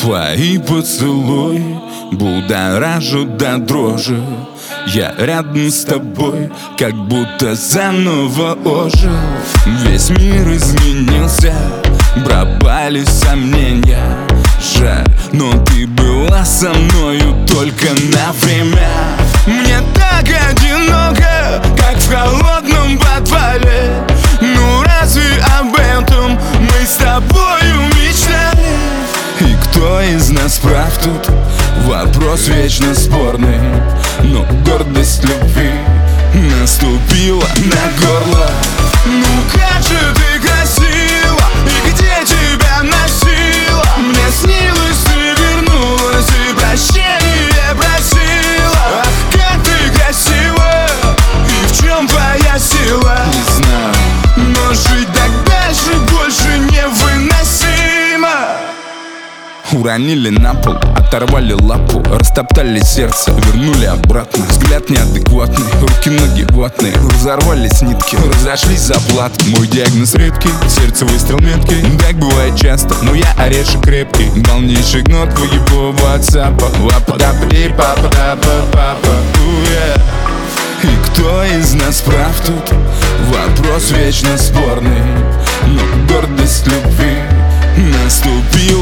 Твои поцелуи будоражат до дрожи. Я рядом с тобой, как будто заново ожил. Весь мир изменился, пропали сомнения. Жаль, но ты была со мною только на время. Мне так одиноко, как в холодном подвале. Ну разве об этом мы с тобою мечтали? И кто из нас прав тут? Вопрос вечно спорный. Но гордость любви наступила на горло. Ну как же ты красива, и где тебя носила? Мне снилось, ты вернулась и прощение просила. Ах, как ты красива, и в чем твоя сила? Не знаю, но жить так дальше больше невыносимо. Уронили на пол, оторвали лапу, растоптали сердце, вернули обратно. Взгляд неадекватный, руки-ноги ватные, разорвались нитки, разошлись заплаты. Мой диагноз редкий, сердце выстрел меткий. Так бывает часто, но я орешек крепкий. Полнейший гнот твоего ватсапа. И кто из нас прав тут? Вопрос вечно спорный. Но гордость любви наступила